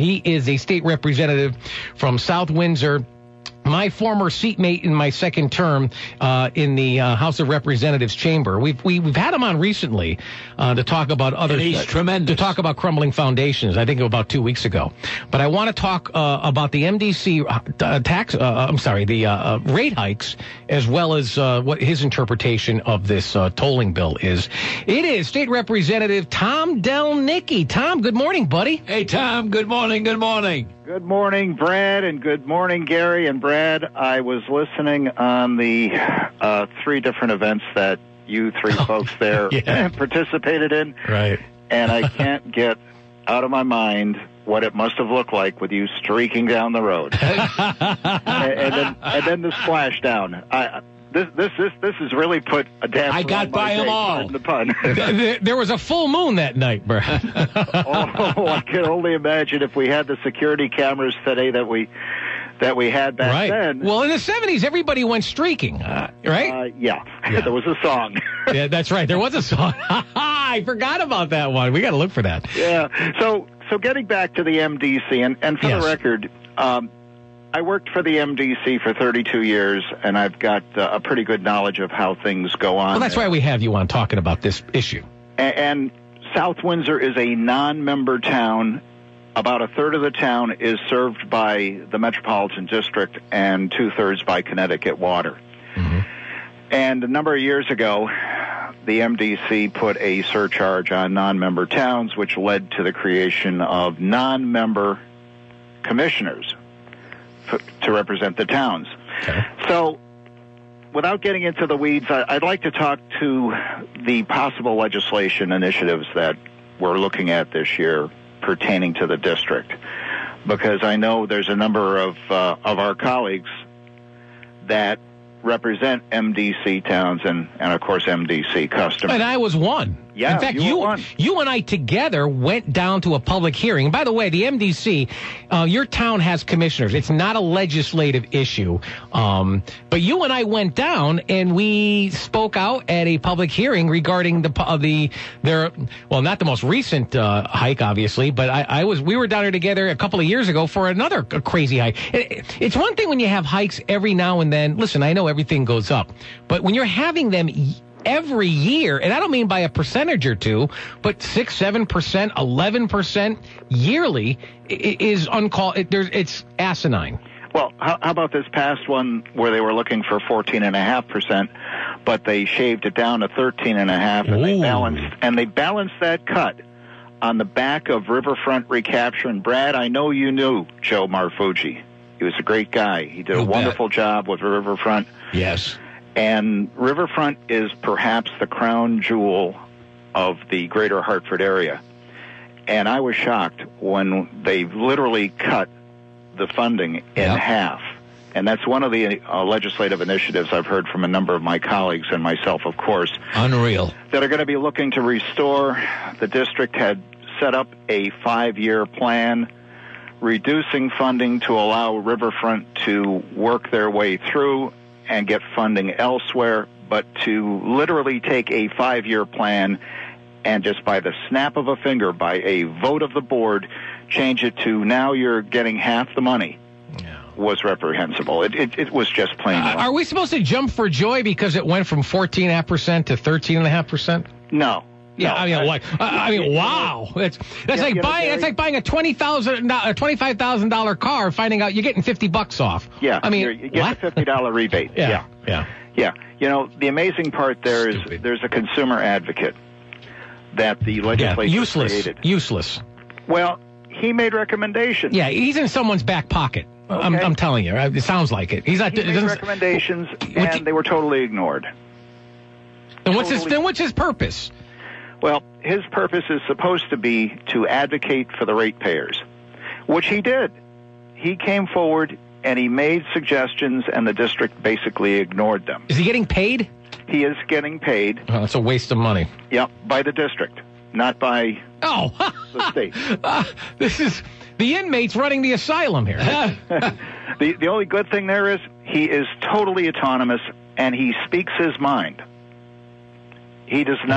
He is a state representative from South Windsor. My former seatmate in my second term in the House of Representatives chamber. We've had him on recently to talk about other. And he's tremendous. To talk about crumbling foundations. I think about 2 weeks ago. But I want to talk about the MDC rate hikes, as well as what his interpretation of this tolling bill is. It is State Representative Tom Delnicki. Tom, good morning, buddy. Hey, Tom. Good morning. Good morning. Good morning, Brad, and good morning, Gary and Brad. I was listening on the three different events that you three folks there participated in. Right. And I can't get out of my mind what it must have looked like with you streaking down the road. and then the splashdown. This has really put a damper. I got by them all. The pun. There was a full moon that night, Brad. I can only imagine if we had the security cameras today that we had back then. Well, in the 70s, everybody went streaking, right? Yeah. There was a song. Yeah, that's right. There was a song. I forgot about that one. We got to look for that. Yeah. So getting back to the MDC, and for the record, I worked for the MDC for 32 years, and I've got a pretty good knowledge of how things go on. Well, that's why we have you on talking about this issue. And South Windsor is a non-member town. About a third of the town is served by the Metropolitan District and two-thirds by Connecticut Water. Mm-hmm. And a number of years ago, the MDC put a surcharge on non-member towns, which led to the creation of non-member commissioners to represent the towns. Okay. So, without getting into the weeds, I'd like to talk to the possible legislation initiatives that we're looking at this year pertaining to the district, because I know there's a number of our colleagues that represent MDC towns and of course MDC customers. And I was one. Yeah, in fact, you and I together went down to a public hearing. By the way, the MDC, your town has commissioners. It's not a legislative issue. But you and I went down and we spoke out at a public hearing regarding not the most recent hike, obviously, but we were down there together a couple of years ago for another crazy hike. It's one thing when you have hikes every now and then. Listen, I know everything goes up, but when you're having them every year, and I don't mean by a percentage or two, but 6, 7%, 11% yearly is uncalled. It's asinine. Well, how about this past one where they were looking for 14.5%, but they shaved it down to 13.5%, and they balanced that cut on the back of Riverfront recapture. And Brad, I know you knew Joe Marfucci. He was a great guy. He did a wonderful job with Riverfront. Yes. And Riverfront is perhaps the crown jewel of the greater Hartford area. And I was shocked when they literally cut the funding in half. And that's one of the legislative initiatives I've heard from a number of my colleagues and myself, of course. Unreal. That are going to be looking to restore. The district had set up a 5-year plan, reducing funding to allow Riverfront to work their way through and get funding elsewhere, but to literally take a 5-year plan and just by the snap of a finger, by a vote of the board, change it to now you're getting half the money was reprehensible. It was just plain wrong. Are we supposed to jump for joy because it went from 14.5% to 13.5%? No. Yeah, wow! That's like buying a $25,000 car, finding out you're getting $50 off. Yeah, I mean, you get a $50 rebate. Yeah. You know, the amazing part there is there's a consumer advocate that the legislature created. Useless. Well, he made recommendations. Yeah, he's in someone's back pocket. Okay. I'm telling you, it sounds like it. He made recommendations, and they were totally ignored. And what's his purpose? Well, his purpose is supposed to be to advocate for the ratepayers, which he did. He came forward and he made suggestions, and the district basically ignored them. Is he getting paid? He is getting paid. Oh, that's a waste of money. Yep, by the district, not by the state. This is the inmates running the asylum here. The only good thing there is he is totally autonomous, and he speaks his mind. He does not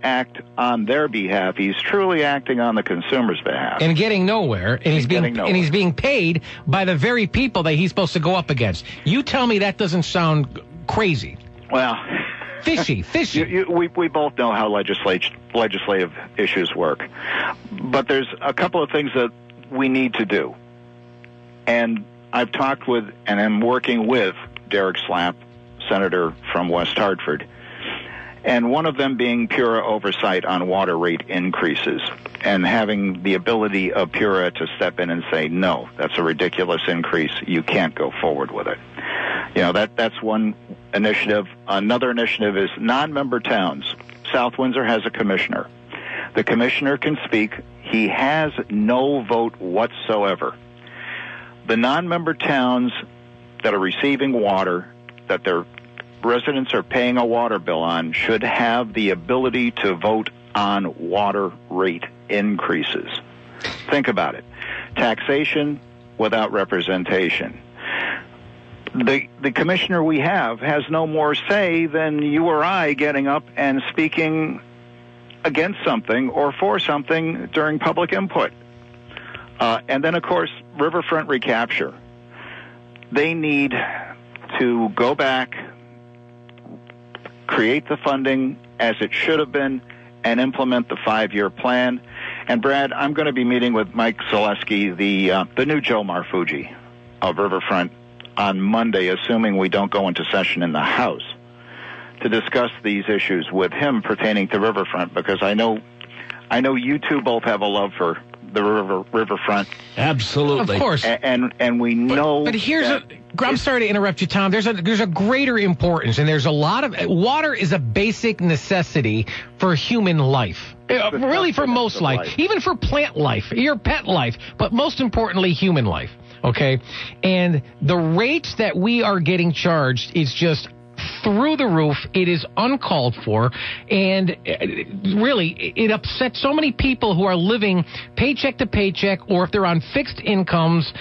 act on their behalf. He's truly acting on the consumer's behalf. And getting nowhere, and he's being paid by the very people that he's supposed to go up against. You tell me that doesn't sound crazy. Well, fishy. We both know how legislative issues work. But there's a couple of things that we need to do. And I've talked with and am working with Derek Slapp, Senator from West Hartford, and one of them being PURA oversight on water rate increases and having the ability of PURA to step in and say, no, that's a ridiculous increase. You can't go forward with it. That's one initiative. Another initiative is non-member towns. South Windsor has a commissioner. The commissioner can speak. He has no vote whatsoever. The non-member towns that are receiving water, that their residents are paying a water bill on, should have the ability to vote on water rate increases. Think about it. Taxation without representation. The commissioner we have has no more say than you or I getting up and speaking against something or for something during public input. And then, of course, riverfront recapture. They need to go back, create the funding as it should have been, and implement the 5-year plan. And, Brad, I'm going to be meeting with Mike Zaleski, the new Joe Marfucci of Riverfront, on Monday, assuming we don't go into session in the House, to discuss these issues with him pertaining to Riverfront, because I know you two both have a love for the riverfront. Absolutely. Of course. And we know. But here's I'm sorry to interrupt you, Tom. There's a greater importance, and there's a lot of water is a basic necessity for human life. Really, for most life, even for plant life, your pet life, but most importantly, human life. Okay, and the rates that we are getting charged is just through the roof. It is uncalled for, and really, it upsets so many people who are living paycheck to paycheck, or if they're on fixed incomes.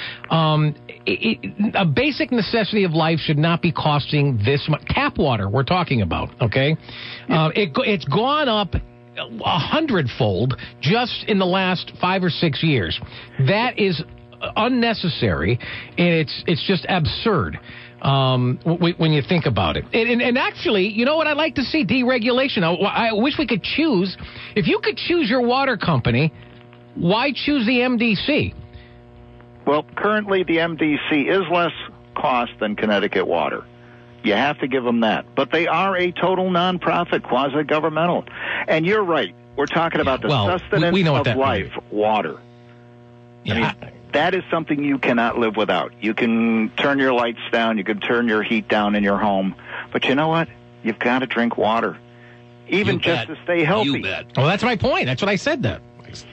A basic necessity of life should not be costing this much. Tap water, we're talking about, okay? It's gone up 100-fold just in the last 5 or 6 years. That is unnecessary, and it's just absurd. When you think about it. And actually, you know what I'd like to see? Deregulation. I wish we could choose. If you could choose your water company, why choose the MDC? Well, currently the MDC is less cost than Connecticut Water. You have to give them that. But they are a total nonprofit, quasi-governmental. And you're right. We're talking about the sustenance of life, water. Yeah. I mean, that is something you cannot live without. You can turn your lights down, you can turn your heat down in your home, but you know what? You've got to drink water, even just to stay healthy. You bet. Well, that's my point. That's what I said then.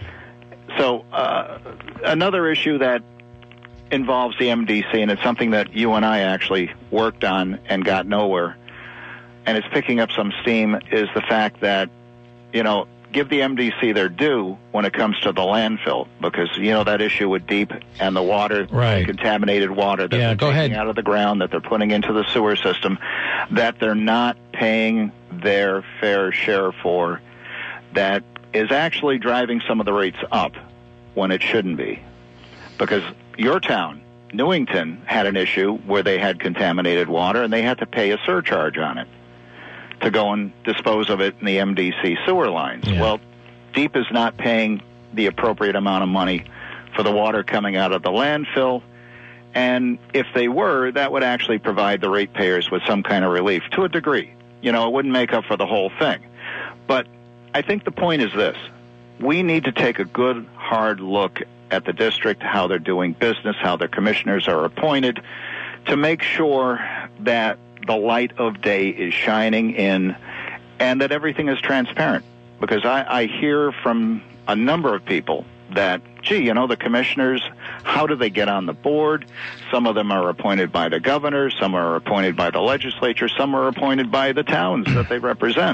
So another issue that involves the MDC, and it's something that you and I actually worked on and got nowhere, and it's picking up some steam, is the fact that, give the MDC their due when it comes to the landfill, because that issue with DEEP and the water, the contaminated water that they're taking out of the ground, that they're putting into the sewer system, that they're not paying their fair share for, that is actually driving some of the rates up when it shouldn't be. Because your town, Newington, had an issue where they had contaminated water and they had to pay a surcharge on it to go and dispose of it in the MDC sewer lines. Yeah. Well, DEEP is not paying the appropriate amount of money for the water coming out of the landfill, and if they were, that would actually provide the ratepayers with some kind of relief to a degree. It wouldn't make up for the whole thing. But I think the point is this. We need to take a good, hard look at the district, how they're doing business, how their commissioners are appointed, to make sure that the light of day is shining in and that everything is transparent. Because I hear from a number of people that, the commissioners, how do they get on the board? Some of them are appointed by the governor, some are appointed by the legislature, some are appointed by the towns that they represent.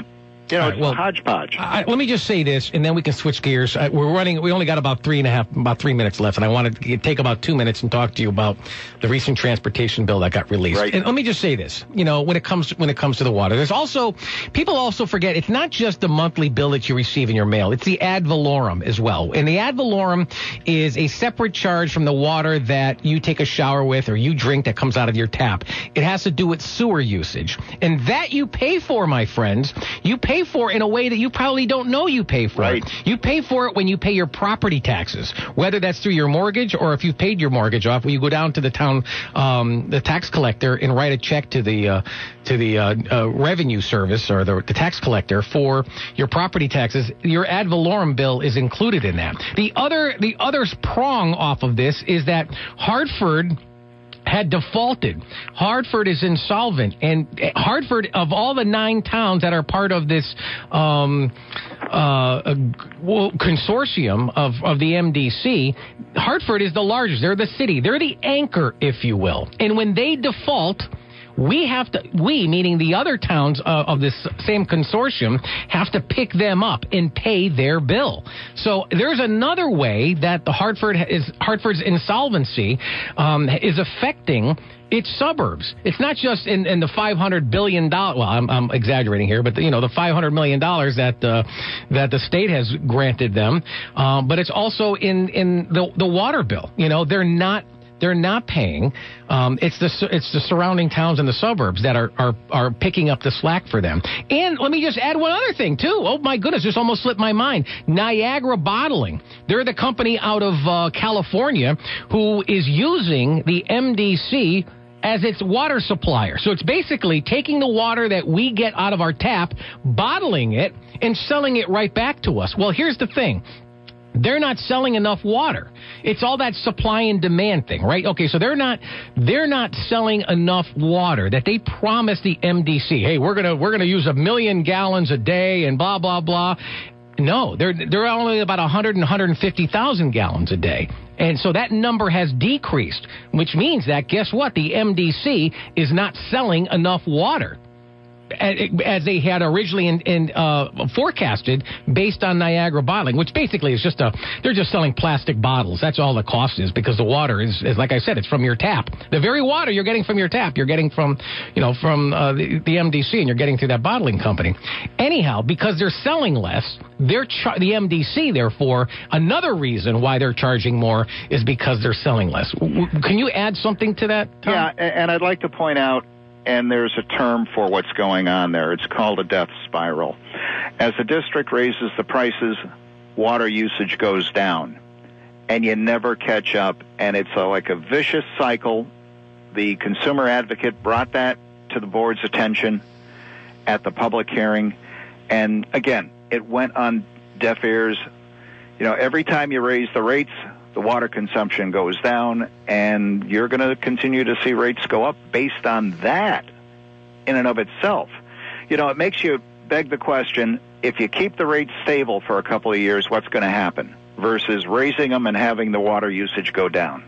You know, All right, well, it's a hodgepodge. Let me just say this, and then we can switch gears. We only got about 3 minutes left, and I want to take about 2 minutes and talk to you about the recent transportation bill that got released. Right. And let me just say this, when it comes to the water, there's also, people also forget, it's not just the monthly bill that you receive in your mail, it's the ad valorem as well. And the ad valorem is a separate charge from the water that you take a shower with or you drink that comes out of your tap. It has to do with sewer usage. And that you pay for, my friends. You pay for in a way that you probably don't know you pay for. Right. You pay for it when you pay your property taxes, whether that's through your mortgage or if you've paid your mortgage off, when you go down to the town, the tax collector and write a check to the revenue service or the tax collector for your property taxes. Your ad valorem bill is included in that. The other prong off of this is that Hartford had defaulted. Hartford is insolvent, and Hartford, of all the 9 towns that are part of this consortium of the MDC, Hartford is the largest. They're the city. They're the anchor, if you will. And when they default, we, meaning the other towns of this same consortium, have to pick them up and pay their bill. So there's another way that the Hartford's insolvency is affecting its suburbs. It's not just in the $500 billion. Well, I'm exaggerating here, but the $500 million that the state has granted them, but it's also in the water bill. They're not paying. It's the surrounding towns and the suburbs that are picking up the slack for them. And let me just add one other thing too. Oh my goodness, this almost slipped my mind. Niagara Bottling. They're the company out of California who is using the MDC as its water supplier. So it's basically taking the water that we get out of our tap, bottling it, and selling it right back to us. Well, here's the thing. They're not selling enough water. It's all that supply and demand thing, right? Okay, so they're not selling enough water that they promised the MDC. Hey, we're gonna use 1 million gallons a day and blah blah blah. No, they're only about 150,000 gallons a day. And so that number has decreased, which means that, guess what? The MDC is not selling enough water as they had originally forecasted based on Niagara Bottling, which basically is they're just selling plastic bottles. That's all the cost is, because the water is like I said, it's from your tap. The very water you're getting from your tap, you're getting from the MDC, and you're getting through that bottling company. Anyhow, because they're selling less, the MDC, therefore, another reason why they're charging more is because they're selling less. Can you add something to that, Tom? Yeah, and I'd like to point out, and there's a term for what's going on there. It's called a death spiral. As the district raises the prices, water usage goes down, and you never catch up, and it's like a vicious cycle. The consumer advocate brought that to the board's attention at the public hearing, and again, it went on deaf ears. Every time you raise the rates, the water consumption goes down, and you're going to continue to see rates go up based on that in and of itself. It makes you beg the question, if you keep the rates stable for a couple of years, what's going to happen versus raising them and having the water usage go down?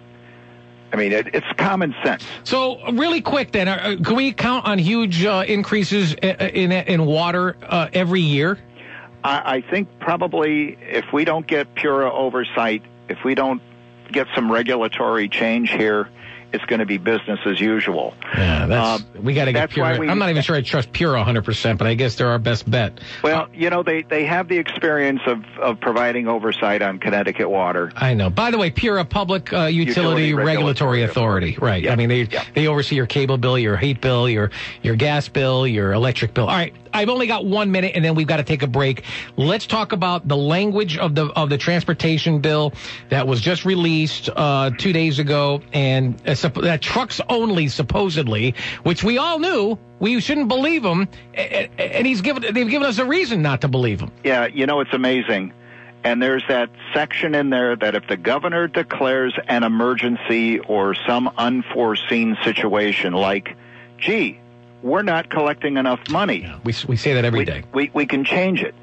I mean, it's common sense. So really quick then, can we count on huge increases in water every year? I think probably if we don't get Pura oversight, if we don't get some regulatory change here, it's going to be business as usual. Yeah, we got to get Pura. I'm not even sure I trust Pura 100%, but I guess they're our best bet. Well, they have the experience of providing oversight on Connecticut water. I know. By the way, Pura, Public Utility Regulatory Authority. Right. Yeah. I mean, they oversee your cable bill, your heat bill, your gas bill, your electric bill. All right. I've only got 1 minute, and then we've got to take a break. Let's talk about the language of the transportation bill that was just released 2 days ago, and that trucks only, supposedly, which we all knew. We shouldn't believe him, and they've given us a reason not to believe him. Yeah, it's amazing. And there's that section in there that if the governor declares an emergency or some unforeseen situation like, gee, we're not collecting enough money. Yeah, we say that every day. We can change it.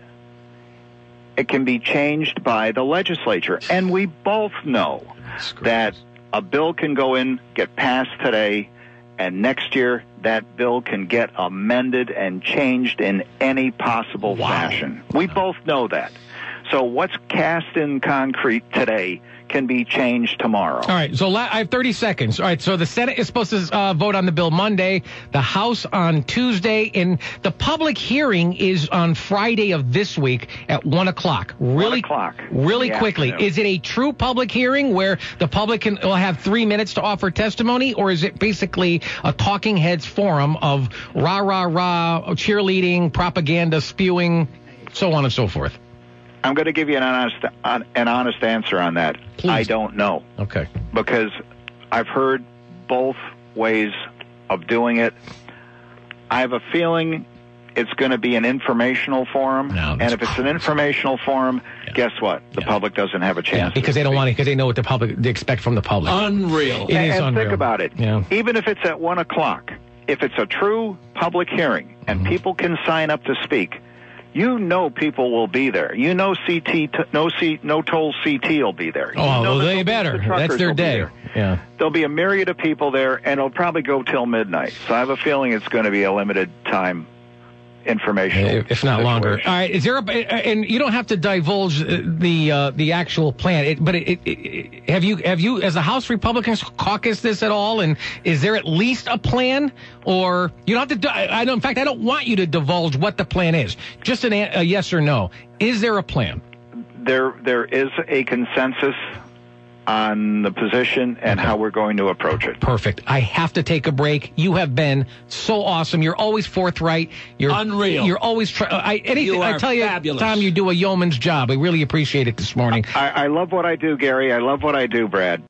It can be changed by the legislature. And we both know that a bill can go in, get passed today, and next year that bill can get amended and changed in any possible fashion. We both know that. So what's cast in concrete today can be changed tomorrow. All right, so I have 30 seconds. All right, so the Senate is supposed to vote on the bill Monday, the House on Tuesday, and the public hearing is on Friday of this week at 1 o'clock. Really, 1 o'clock. Really quickly, afternoon. is it a true public hearing where the public will have 3 minutes to offer testimony, or is it basically a talking heads forum of rah, rah, rah, cheerleading, propaganda, spewing, so on and so forth? I'm going to give you an honest answer on that. Please. I don't know. Okay. Because I've heard both ways of doing it. I have a feeling it's going to be an informational forum. No, and if it's an informational forum, guess what? The public doesn't have a chance. Because they don't want it, because they know what they expect from the public. Unreal. It is and unreal. Think about it. Yeah. Even if it's at 1 o'clock, if it's a true public hearing and people can sign up to speak, you know people will be there. You know no toll CT will be there. Oh, well, they better. That's their day. Yeah. There'll be a myriad of people there, and it'll probably go till midnight. So I have a feeling it's going to be a limited time information, if not longer. All right. Is there and you don't have to divulge the actual plan, have you as the House Republicans caucus this at all? And is there at least a plan, or you don't have to? In fact, I don't want you to divulge what the plan is. Just a yes or no. Is there a plan? There is a consensus on the position and how we're going to approach it. Perfect. I have to take a break. You have been so awesome. You're always forthright. You're unreal. You're always anything. I tell you, fabulous. Tom, you do a yeoman's job. I really appreciate it this morning. I love what I do, Gary. I love what I do, Brad.